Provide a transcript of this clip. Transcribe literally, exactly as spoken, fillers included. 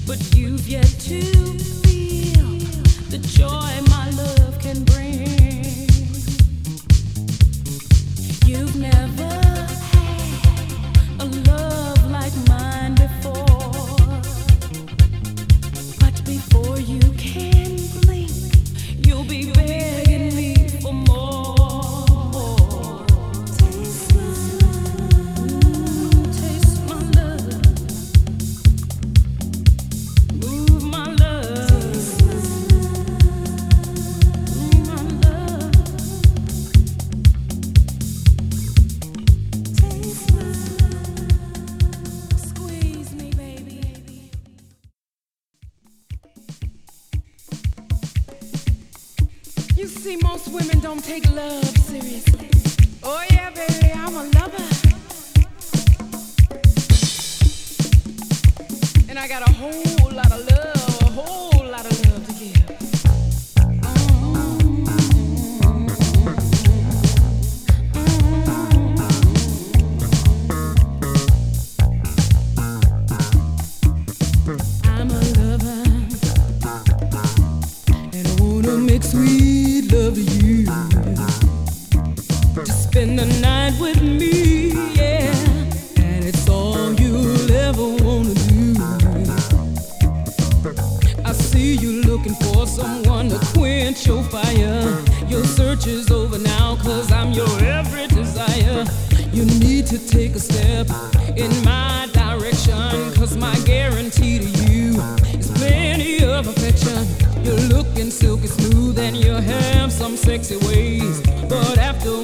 but you've yet to feel the joy my love can bring. You've never had a love like mine before, but before you can blink, you'll be begging me for more. Taste my love, taste my love, move my love, move my love, taste my love, squeeze me, baby. You see, most women don't take love seriously. Oh yeah, baby, I'm a lover, and I got a whole lot of love, a whole lot of love to give. I'm a lover, and I wanna make sweet love to you, to spend the night with me, yeah, and it's all you'll ever wanna do. I see you looking for someone to quench your fire. Your search is over now, 'cause I'm your every desire. You need to take a step in my direction, 'cause my guarantee to you is plenty of affection. You're looking silky smooth and you have some sexy ways, but after